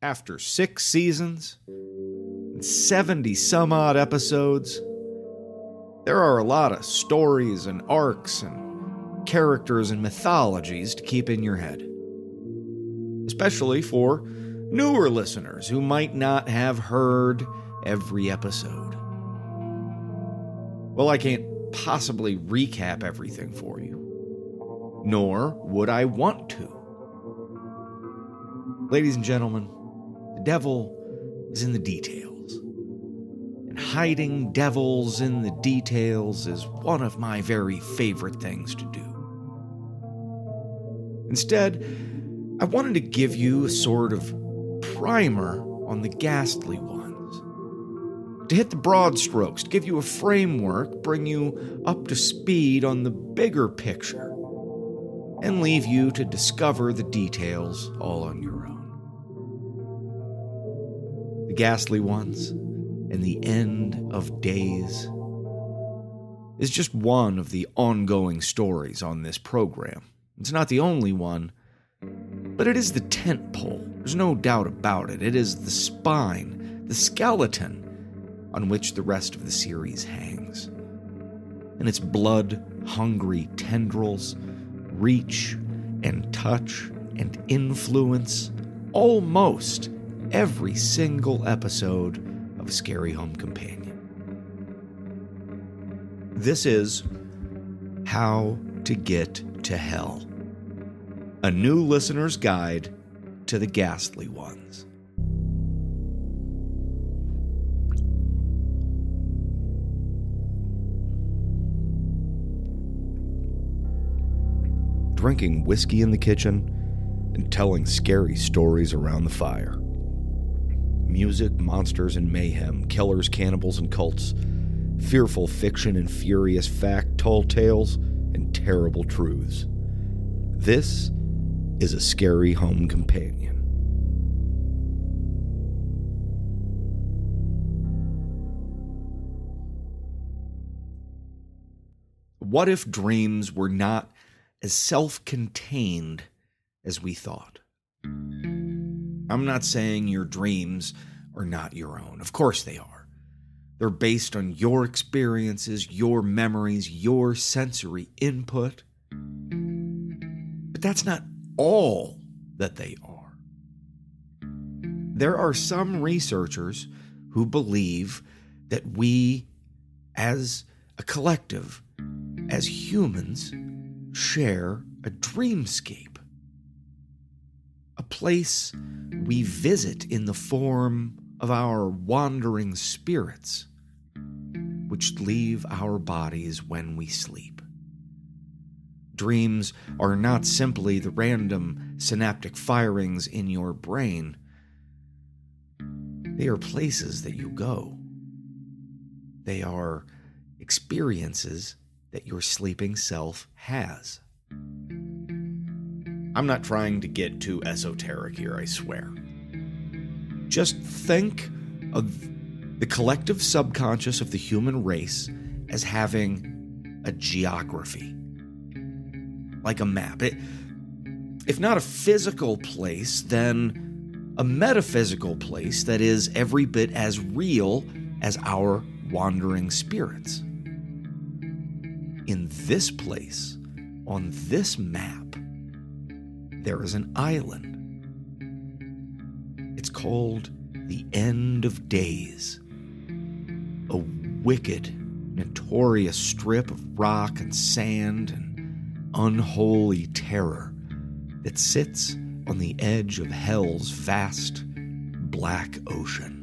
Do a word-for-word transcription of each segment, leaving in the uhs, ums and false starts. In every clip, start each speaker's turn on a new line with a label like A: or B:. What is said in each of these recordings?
A: After six seasons and seventy some odd episodes, there are a lot of stories and arcs and characters and mythologies to keep in your head. Especially for newer listeners who might not have heard every episode. Well, I can't possibly recap everything for you, nor would I want to. Ladies and gentlemen, the devil is in the details, and hiding devils in the details is one of my very favorite things to do. Instead, I wanted to give you a sort of primer on the ghastly ones. To hit the broad strokes, to give you a framework, bring you up to speed on the bigger picture, and leave you to discover the details all on your own. The Ghastly Ones and the End of Days is just one of the ongoing stories on this program. It's not the only one, but it is the tent pole. There's no doubt about it. It is the spine, the skeleton on which the rest of the series hangs. And its blood-hungry tendrils reach and touch and influence almost every single episode of Scary Home Companion. This is How to Get to Hell, a new listener's guide to the Ghastly Ones. Drinking whiskey in the kitchen and telling scary stories around the fire. Music, monsters, and mayhem, killers, cannibals, and cults, fearful fiction and furious fact, tall tales, and terrible truths. This is a Scary Home Companion. What if dreams were not as self-contained as we thought? I'm not saying your dreams are not your own. Of course they are. They're based on your experiences, your memories, your sensory input. But that's not all that they are. There are some researchers who believe that we, as a collective, as humans, share a dreamscape, a place we visit in the form of our wandering spirits, which leave our bodies when we sleep. Dreams are not simply the random synaptic firings in your brain. They are places that you go. They are experiences that your sleeping self has. I'm not trying to get too esoteric here, I swear. Just think of the collective subconscious of the human race as having a geography, like a map. It, if not a physical place, then a metaphysical place that is every bit as real as our wandering spirits. In this place, on this map, there is an island. It's called the End of Days, a wicked, notorious strip of rock and sand and unholy terror that sits on the edge of hell's vast black ocean.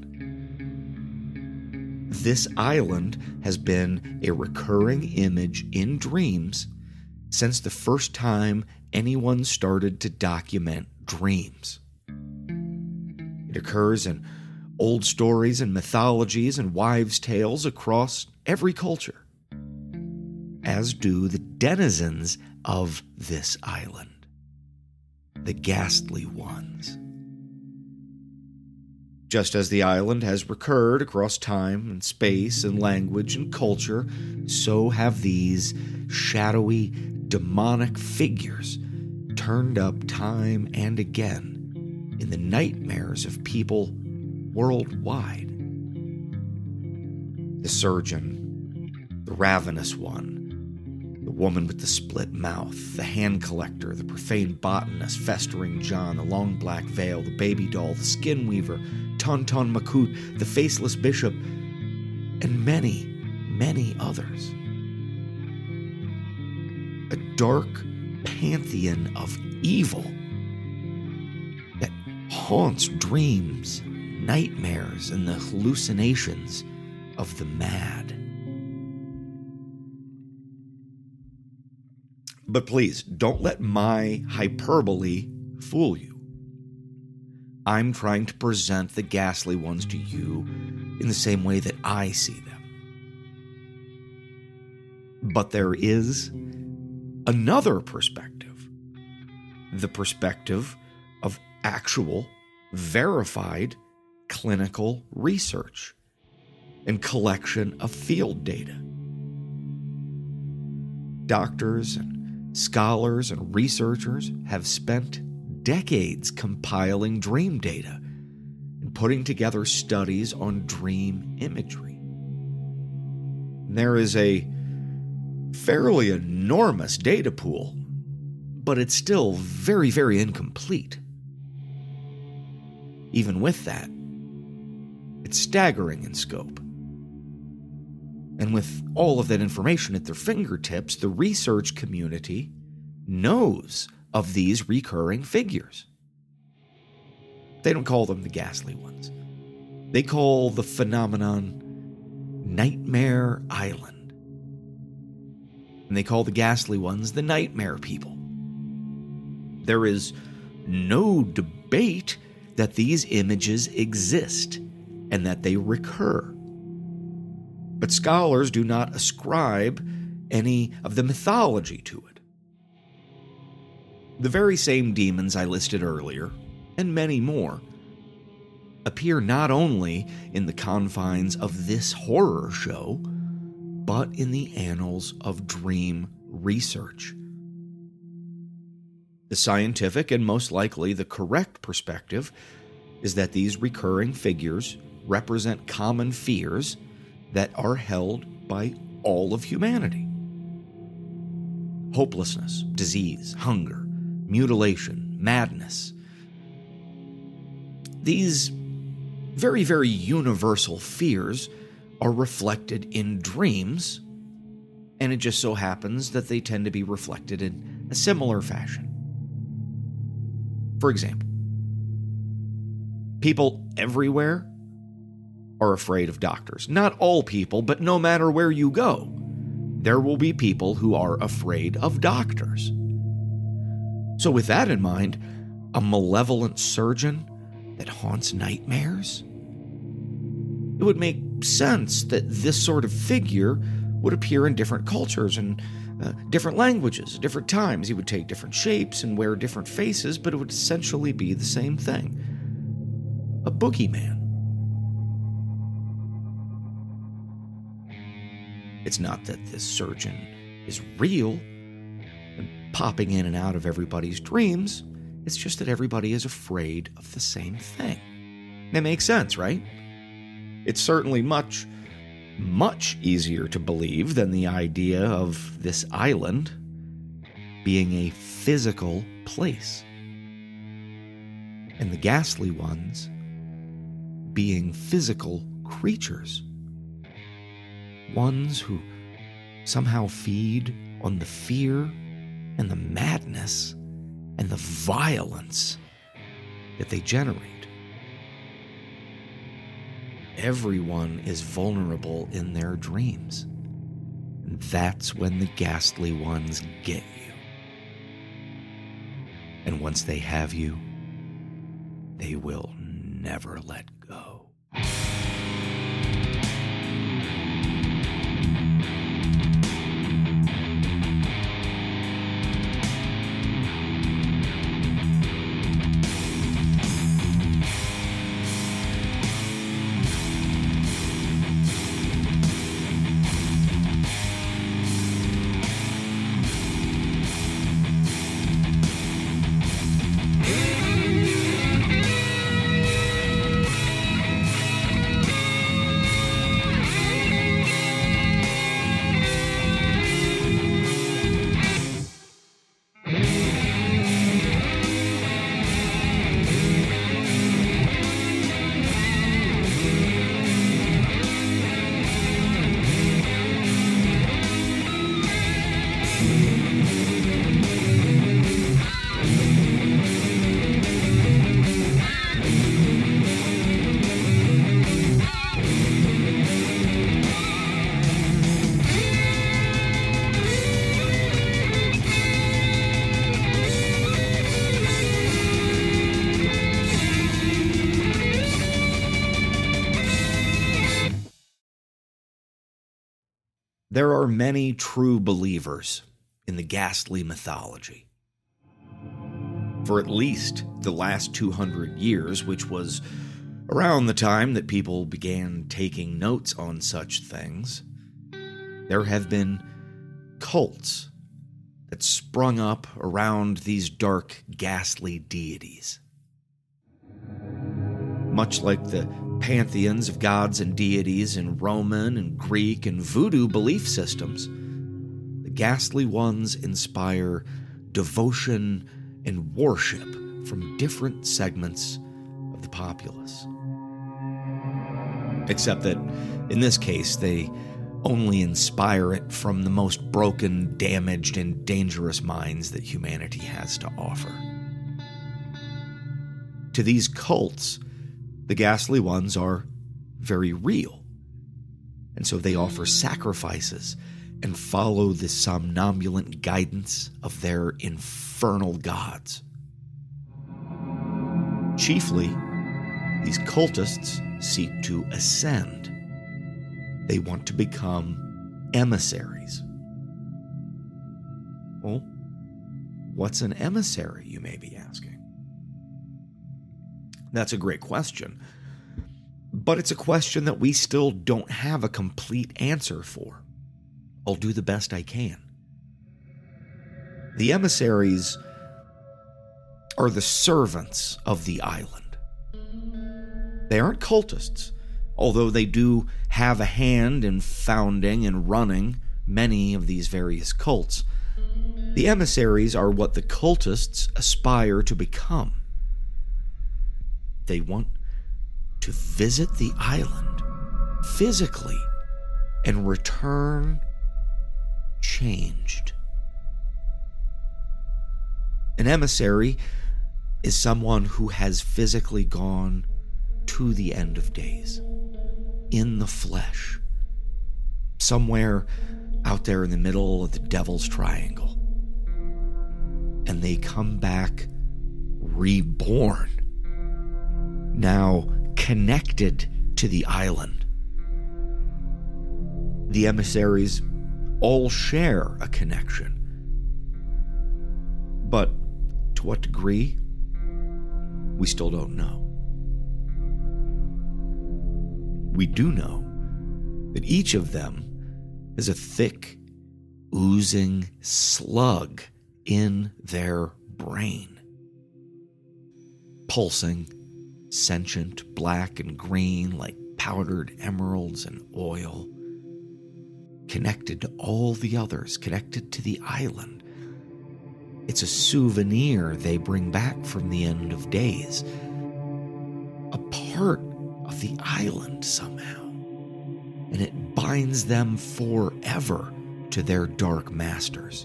A: This island has been a recurring image in dreams since the first time anyone started to document dreams. It occurs in old stories and mythologies and wives' tales across every culture, as do the denizens of this island, the ghastly ones. Just as the island has recurred across time and space and language and culture, so have these shadowy, demonic figures turned up time and again in the nightmares of people worldwide. The surgeon, the ravenous one, the woman with the split mouth, the hand collector, the profane botanist, festering John, the long black veil, the baby doll, the skin weaver, Tonton Makut, the faceless bishop, and many, many others. A dark pantheon of evil that haunts dreams, nightmares, and the hallucinations of the mad. But please, don't let my hyperbole fool you. I'm trying to present the ghastly ones to you in the same way that I see them. But there is another perspective, the perspective of actual, verified clinical research and collection of field data. Doctors and scholars and researchers have spent decades compiling dream data and putting together studies on dream imagery. There is a fairly enormous data pool, but it's still very, very incomplete. Even with that, it's staggering in scope. And with all of that information at their fingertips, the research community knows of these recurring figures. They don't call them the ghastly ones. They call the phenomenon Nightmare Island. And they call the ghastly ones the nightmare people. There is no debate that these images exist and that they recur. But scholars do not ascribe any of the mythology to it. The very same demons I listed earlier, and many more, appear not only in the confines of this horror show, but in the annals of dream research. The scientific and most likely the correct perspective is that these recurring figures represent common fears that are held by all of humanity. Hopelessness, disease, hunger, mutilation, madness. These very, very universal fears are reflected in dreams, and it just so happens that they tend to be reflected in a similar fashion. For example, people everywhere are afraid of doctors. Not all people, but no matter where you go, there will be people who are afraid of doctors. So with that in mind, a malevolent surgeon that haunts nightmares? It would make sense that this sort of figure would appear in different cultures and uh, different languages, different times. He would take different shapes and wear different faces, but it would essentially be the same thing. A boogeyman. It's not that this surgeon is real and popping in and out of everybody's dreams. It's just that everybody is afraid of the same thing. That makes sense, right? It's certainly much, much easier to believe than the idea of this island being a physical place, and the ghastly ones being physical creatures. Ones who somehow feed on the fear and the madness and the violence that they generate. Everyone is vulnerable in their dreams. And that's when the ghastly ones get you. And once they have you, they will never let go. There are many true believers in the ghastly mythology. For at least the last two hundred years, which was around the time that people began taking notes on such things, there have been cults that sprung up around these dark, ghastly deities. Much like the pantheons of gods and deities in Roman and Greek and voodoo belief systems, the ghastly ones inspire devotion and worship from different segments of the populace. Except that, in this case, they only inspire it from the most broken, damaged, and dangerous minds that humanity has to offer. To these cults, the ghastly ones are very real, and so they offer sacrifices and follow the somnambulant guidance of their infernal gods. Chiefly, these cultists seek to ascend. They want to become emissaries. Well, what's an emissary, you may be asking? That's a great question, but it's a question that we still don't have a complete answer for. I'll do the best I can. The emissaries are the servants of the island. They aren't cultists, although they do have a hand in founding and running many of these various cults. The emissaries are what the cultists aspire to become. They want to visit the island physically and return changed. An emissary is someone who has physically gone to the end of days, in the flesh, somewhere out there in the middle of the Devil's Triangle. And they come back reborn, now connected to the island. The emissaries all share a connection. But to what degree, we still don't know. We do know that each of them is a thick, oozing slug in their brain. Pulsing, sentient, black and green like powdered emeralds and oil. Connected to all the others, connected to the island. It's a souvenir they bring back from the end of days. A part of the island somehow. And it binds them forever to their dark masters.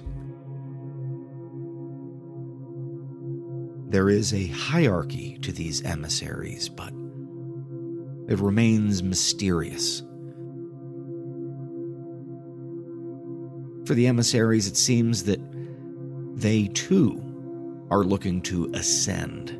A: There is a hierarchy to these emissaries, but it remains mysterious. For the emissaries, it seems that they too are looking to ascend.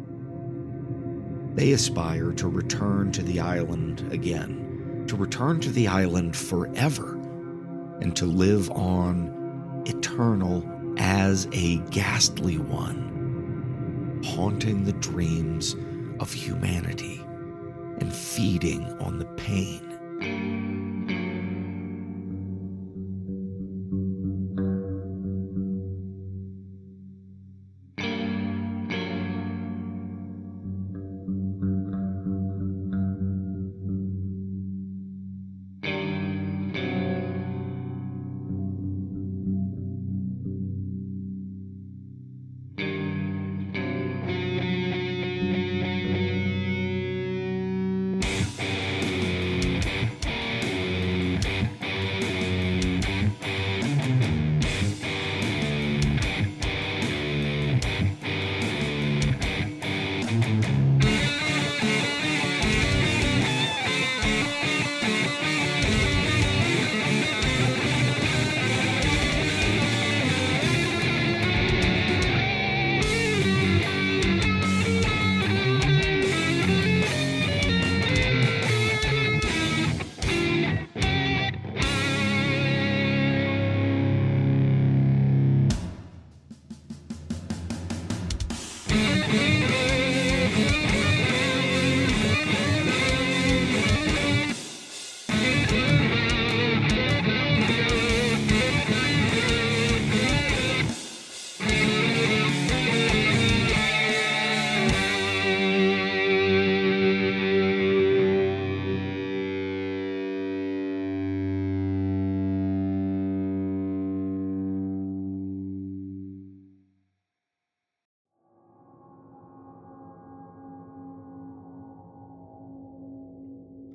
A: They aspire to return to the island again, to return to the island forever, and to live on eternal as a ghastly one, haunting the dreams of humanity and feeding on the pain.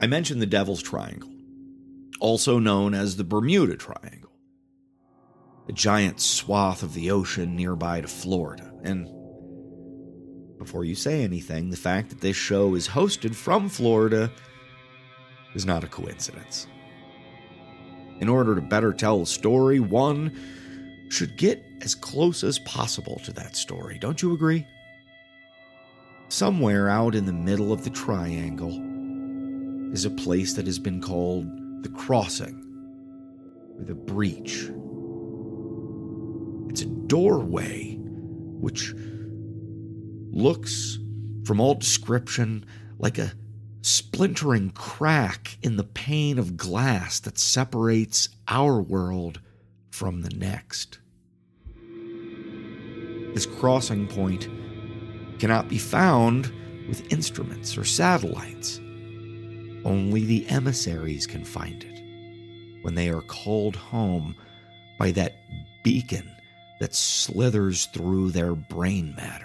A: I mentioned the Devil's Triangle, also known as the Bermuda Triangle, a giant swath of the ocean nearby to Florida. And before you say anything, the fact that this show is hosted from Florida is not a coincidence. In order to better tell the story, one should get as close as possible to that story. Don't you agree? Somewhere out in the middle of the triangle is a place that has been called the Crossing, or the Breach. It's a doorway which looks, from all description, like a splintering crack in the pane of glass that separates our world from the next. This crossing point cannot be found with instruments or satellites. Only the emissaries can find it when they are called home by that beacon that slithers through their brain matter.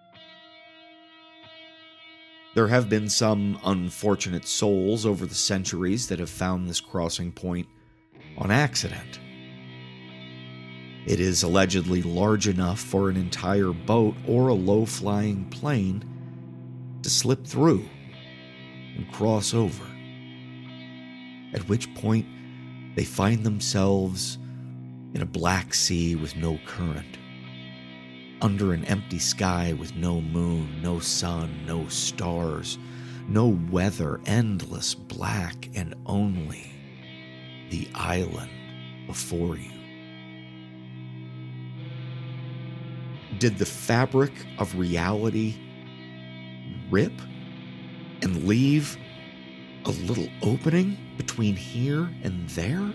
A: There have been some unfortunate souls over the centuries that have found this crossing point on accident. It is allegedly large enough for an entire boat or a low-flying plane to slip through and cross over, at which point they find themselves in a black sea with no current, under an empty sky with no moon, no sun, no stars, no weather, endless black, and only the island before you. Did the fabric of reality rip and leave a little opening between here and there?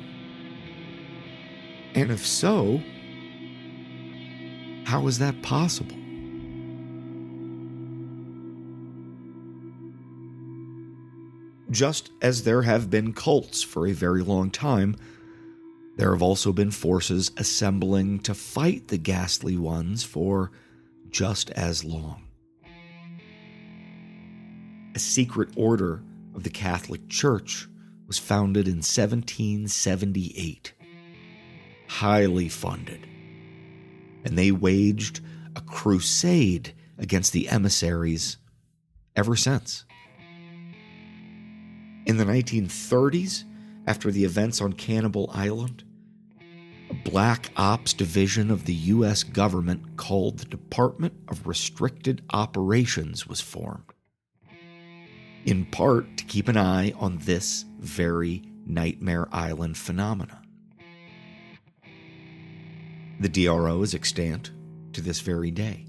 A: And if so, how is that possible? Just as there have been cults for a very long time, there have also been forces assembling to fight the ghastly ones for just as long. A secret order of the Catholic Church was founded in seventeen seventy-eight, highly funded, and they waged a crusade against the emissaries ever since. In the nineteen thirties, after the events on Cannibal Island, a Black Ops division of the U S government called the Department of Restricted Operations was formed, in part to keep an eye on this very Nightmare Island phenomenon. The D R O is extant to this very day.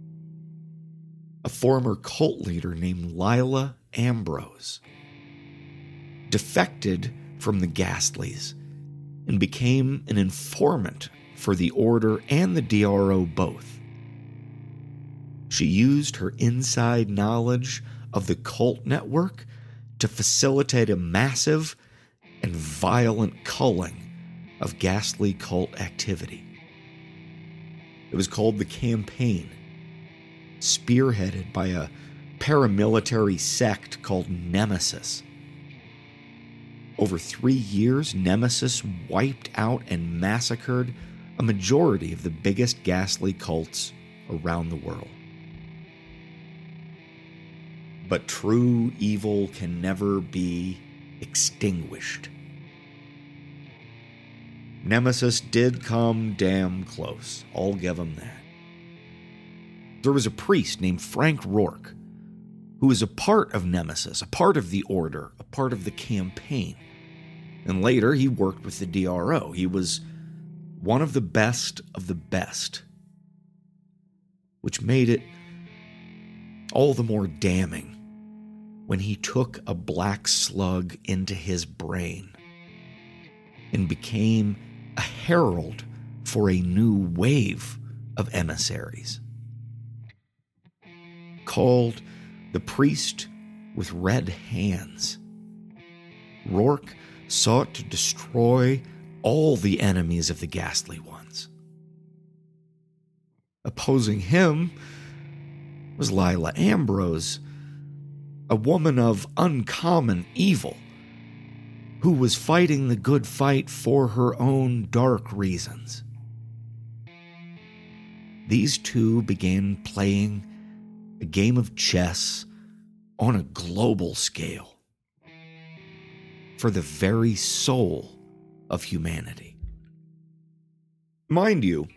A: A former cult leader named Lila Ambrose defected from the Ghastlies and became an informant for the Order and the D R O both. She used her inside knowledge of the cult network to facilitate a massive and violent culling of ghastly cult activity. It was called the Campaign, spearheaded by a paramilitary sect called Nemesis. Over three years, Nemesis wiped out and massacred a majority of the biggest ghastly cults around the world. But true evil can never be extinguished. Nemesis did come damn close. I'll give him that. There was a priest named Frank Rourke, who was a part of Nemesis, a part of the Order, a part of the Campaign. And later, he worked with the D R O. He was one of the best of the best, which made it all the more damning when he took a black slug into his brain and became a herald for a new wave of emissaries called the Priest with Red Hands. Rourke sought to destroy all the enemies of the ghastly ones. Opposing him was Lila Ambrose, a woman of uncommon evil who was fighting the good fight for her own dark reasons. These two began playing a game of chess on a global scale for the very soul of humanity. Mind you,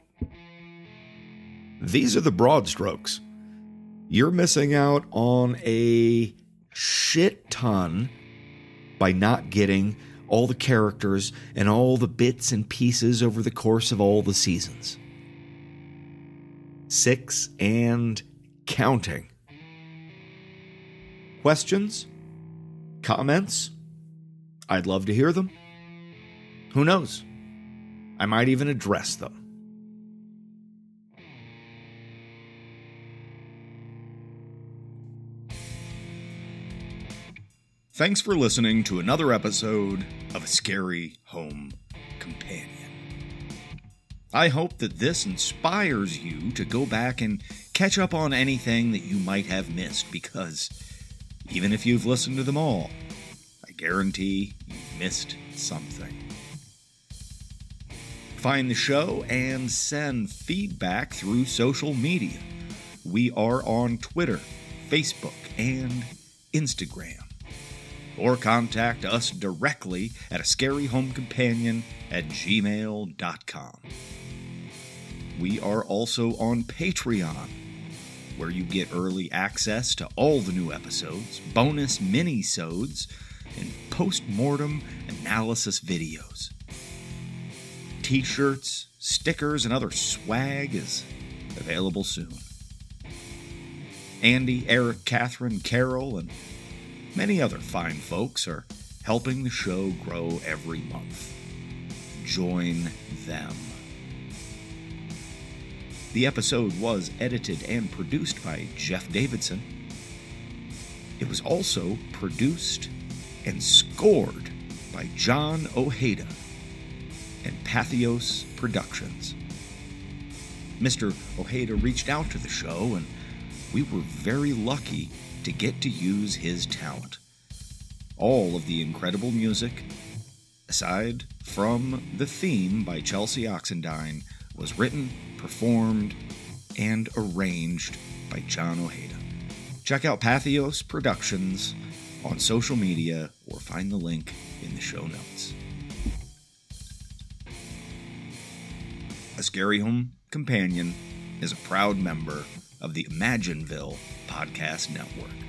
A: these are the broad strokes. You're missing out on a shit ton by not getting all the characters and all the bits and pieces over the course of all the seasons. Six and counting. Questions? Comments? I'd love to hear them. Who knows? I might even address them. Thanks for listening to another episode of A Scary Home Companion. I hope that this inspires you to go back and catch up on anything that you might have missed, because even if you've listened to them all, I guarantee you've missed something. Find the show and send feedback through social media. We are on Twitter, Facebook, and Instagram. Or contact us directly at a scary home companion at gmail dot com. We are also on Patreon, where you get early access to all the new episodes, bonus mini-sodes, and post-mortem analysis videos. T-shirts, stickers, and other swag is available soon. Andy, Eric, Catherine, Carol, and many other fine folks are helping the show grow every month. Join them. The episode was edited and produced by Jeff Davidson. It was also produced and scored by John Ojeda and Pathos Productions. Mister Ojeda reached out to the show, and we were very lucky to get to use his talent. All of the incredible music, aside from the theme by Chelsea Oxendine, was written, performed, and arranged by John Ojeda. Check out Pathos Productions on social media or find the link in the show notes. A Scary Home Companion is a proud member of the Imagineville Podcast Network.